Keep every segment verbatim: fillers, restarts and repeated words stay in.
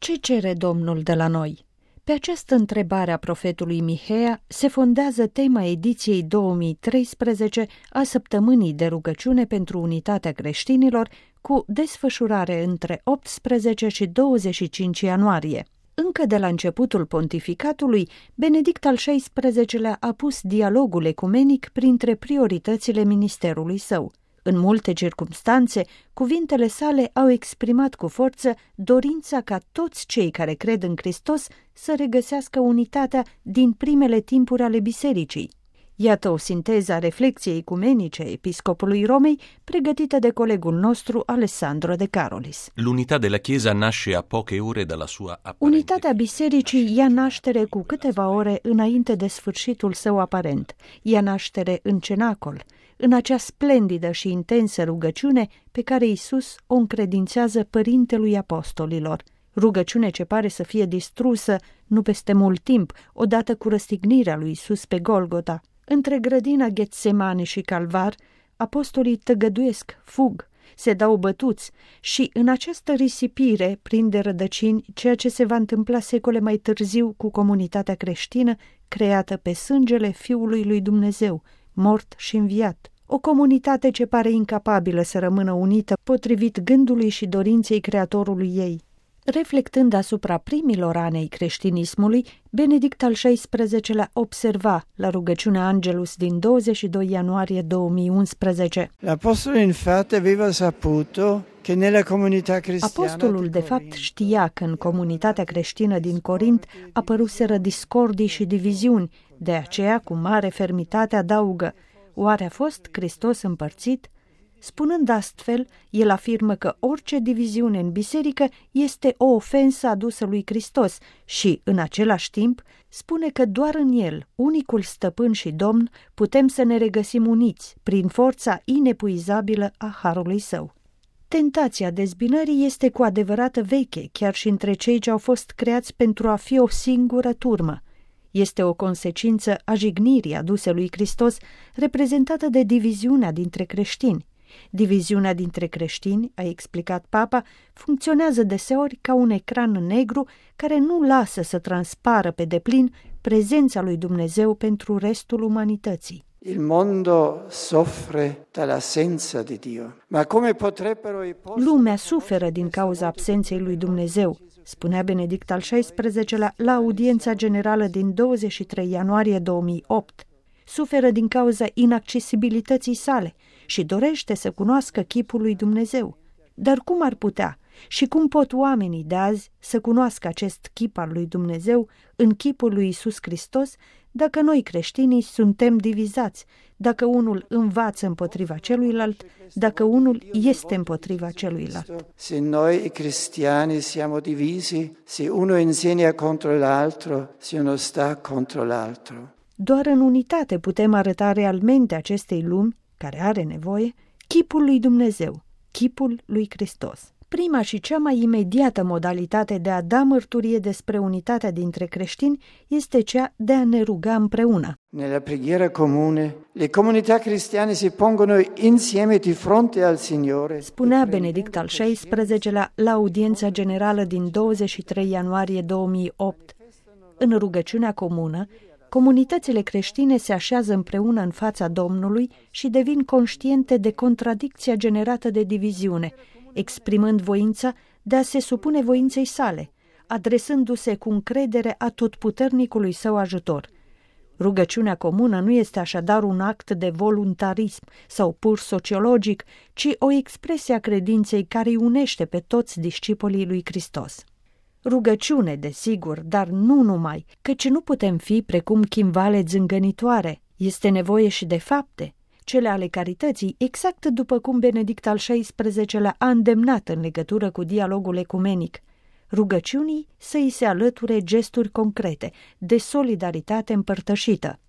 Ce cere Domnul de la noi? Pe această întrebare a profetului Miheia se fondează tema ediției două mii treisprezece a Săptămânii de rugăciune pentru unitatea creștinilor, cu desfășurare între optsprezece și douăzeci și cinci ianuarie. Încă de la începutul pontificatului, Benedict al șaisprezecelea a pus dialogul ecumenic printre prioritățile ministerului său. În multe circumstanțe, cuvintele sale au exprimat cu forță dorința ca toți cei care cred în Hristos să regăsească unitatea din primele timpuri ale bisericii. Iată o sinteză a reflecției ecumenice episcopului Romei, pregătită de colegul nostru Alessandro De Carolis. L'unità della Chiesa nasce a poche ore dalla sua apparente. Unitatea bisericii ia naștere cu câteva ore înainte de sfârșitul său aparent. Ia naștere în cenacol, în acea splendidă și intensă rugăciune pe care Iisus o încredințează Părintelui Apostolilor. Rugăciune ce pare să fie distrusă nu peste mult timp, odată cu răstignirea lui Iisus pe Golgota. Între grădina Ghetsemane și Calvar, apostolii tăgăduiesc, fug, se dau bătuți și în această risipire prinde rădăcini ceea ce se va întâmpla secole mai târziu cu comunitatea creștină creată pe sângele Fiului lui Dumnezeu, mort și înviat. O comunitate ce pare incapabilă să rămână unită potrivit gândului și dorinței creatorului ei. Reflectând asupra primilor ani ai creștinismului, Benedict al șaisprezecelea observa la rugăciunea Angelus din douăzeci și doi ianuarie două mii unsprezece. L'apostolo infatti aveva saputo che nella comunità cristiana. Apostolul de fapt știa că în comunitatea creștină din Corint apăruseră discordii și diviziuni, de aceea cu mare fermitate adaugă: oare a fost Hristos împărțit? Spunând astfel, el afirmă că orice diviziune în biserică este o ofensă adusă lui Hristos și, în același timp, spune că doar în el, unicul stăpân și domn, putem să ne regăsim uniți prin forța inepuizabilă a harului său. Tentația dezbinării este cu adevărat veche, chiar și între cei ce au fost creați pentru a fi o singură turmă. Este o consecință a jignirii aduse lui Hristos, reprezentată de diviziunea dintre creștini. Diviziunea dintre creștini, a explicat Papa, funcționează deseori ca un ecran negru care nu lasă să transpară pe deplin prezența lui Dumnezeu pentru restul umanității. Il mondo soffre dall'assenza di Dio. Ma come potrebbero i posti... Lumea suferă din cauza absenței lui Dumnezeu, spunea Benedict al șaisprezecelea la audiența generală din douăzeci și trei ianuarie două mii opt. Suferă din cauza inaccesibilității sale și dorește să cunoască chipul lui Dumnezeu. Dar cum ar putea și cum pot oamenii de azi să cunoască acest chip al lui Dumnezeu în chipul lui Iisus Hristos dacă noi creștinii suntem divizați, dacă unul învață împotriva celuilalt, dacă unul este împotriva celuilalt? Se noi cristiani siamo divisi, se uno insegna contro l'altro, se uno sta contro l'altro. Doar în unitate putem arăta realmente acestei lumi, care are nevoie, chipul lui Dumnezeu, chipul lui Hristos. Prima și cea mai imediată modalitate de a da mărturie despre unitatea dintre creștini este cea de a ne ruga împreună. Nella preghiera comune, le comunità cristiane si pongono insieme di fronte al Signore. Spunea Benedict al șaisprezecelea la audiența generală din douăzeci și trei ianuarie două mii opt. În rugăciunea comună, comunitățile creștine se așează împreună în fața Domnului și devin conștiente de contradicția generată de diviziune, exprimând voința de a se supune voinței sale, adresându-se cu încredere atotputernicului său ajutor. Rugăciunea comună nu este așadar un act de voluntarism sau pur sociologic, ci o expresie a credinței care îi unește pe toți discipolii lui Hristos. Rugăciune, desigur, dar nu numai, căci nu putem fi precum chimvale zângănitoare. Este nevoie și de fapte, cele ale carității, exact după cum Benedict al șaisprezecelea a îndemnat în legătură cu dialogul ecumenic. Rugăciunii să îi se alăture gesturi concrete, de solidaritate împărtășită.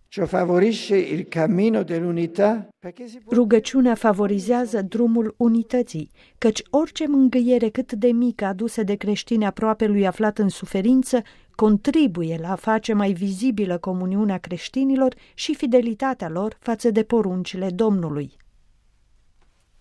Rugăciunea favorizează drumul unității, căci orice mângâiere cât de mică adusă de creștini aproape lui aflat în suferință contribuie la a face mai vizibilă comuniunea creștinilor și fidelitatea lor față de poruncile Domnului.